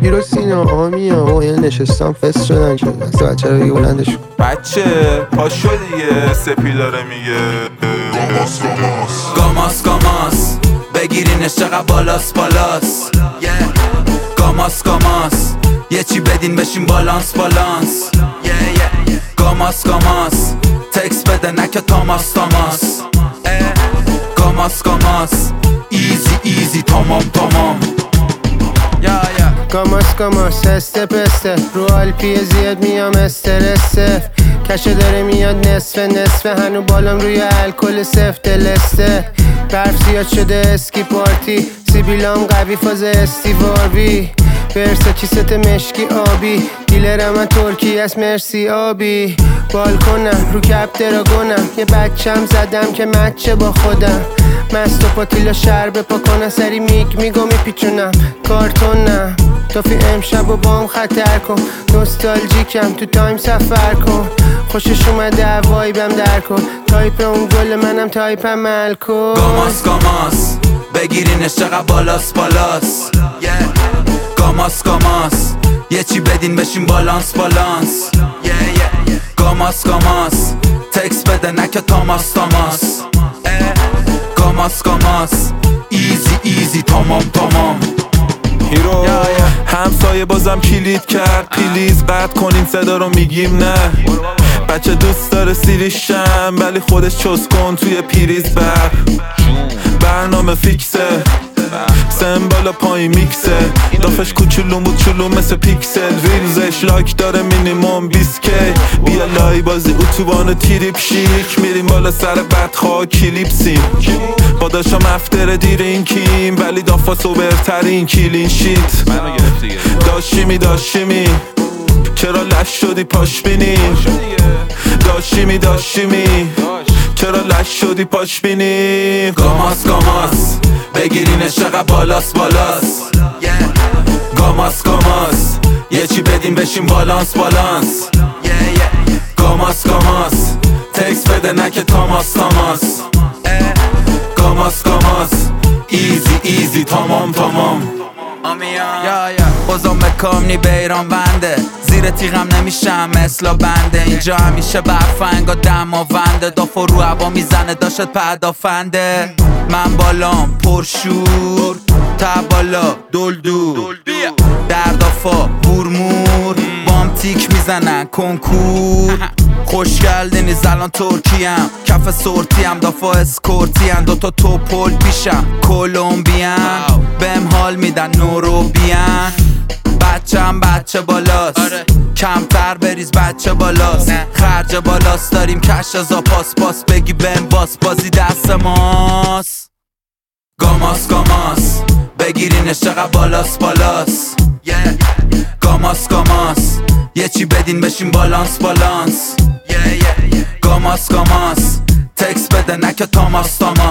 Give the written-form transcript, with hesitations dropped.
هیرو سینا آمیا و یه نشستم فست شدن که دست بچه رو بگی بلندش کن. بچه پاشو دیگه سپی داره میگه گاماس گاماس بگیرینش چقدر بالاس بالاس گاماس گاماس یه چی بدین بشین بالانس بالانس گاماس گاماس تکس بده نکه تاماس تاماس گاماس گاماس ایزی ایزی تمام تمام گاماس گاماس استپ استپ رو آلپی زیاد میام استرسه کشه داره میاد نصفه هنو بالام روی الکل سفت دلسته برف زیاد شده اسکی پارتی سیبیلام قوی فاز استیواربی برسه ست مشکی آبی دیلرم من ترکی از مرسی آبی بالکنم رو کپ دراگونم یه بچم زدم که مچه با خودم مست و پاتیلا شربه پا کنم سری میگو میپیچونم کارتونم توفی امشب و بام خطر کن نوستالژیکم تو تایم سفر کن خوشش اومده وایبم در کن تایپ اون گل منم تایپم الکل گاماس گاماس بگیرینش چقدر بالاس بالاس گاماس گاماس یه چی بدین بشین بالانس بالانس گاماس گاماس تکس بده نکه تاماس تاماس گاماس گاماس ایزی ایزی تمام تمام هیرو همسایه بازم کلید کرد پلیز قطع کنین صدا رو میگیم نه بچه دوست داره سیریشم ولی خودش چست کن توی پریز برنامه فیکسه سمبالا پای میکسه دافش کوچولو موچولو مثل پیکسل ریلزش لایک داره مینیموم 20k بیا لای بازی اتوبان تیریپ شیک میریم بالا سر بدخواه کلیپسیم با داشتم افتر دیرینکیم ولی دافا سوبرترین کلین شیت داشیمی چرا لش شدی پاش بینی داشیمی چرا لش شدی پاش بینی گاماس گاماس بگیرینش چقدر بالاس بالاس گاماس گاماس یه چی بدین بشین بالانس بالانس گاماس گاماس تکس بده نکه تاماس تاماس گاماس گاماس ایزی ایزی تمام تمام بازم مکامنی بیران بنده زیر تیغم نمیشم مثل بنده اینجا همیشه برفنگا دماونده دافا رو هوا میزنه داشت پدافنده من بالام پرشور تا بالا دلدور در دافا بورمور بام تیک میزنن کنکور خوشگل الان ترکیم کف سورتیم دافا اسکورتیم دوتا توپل پیشم کولومبیان بهم حال میدن نوروبیان بچه بالاست کمتر بریز بچه بالاست خرج بالاست داریم کش از پاس بگی بهم بازی دست ماست گاماس گاماس بگیرینش چقدر بالاس بالاس گاماس گاماس یه چی بدین بشین بالانس بالانس گاماس گاماس تکس بده نکه تاماس تاماس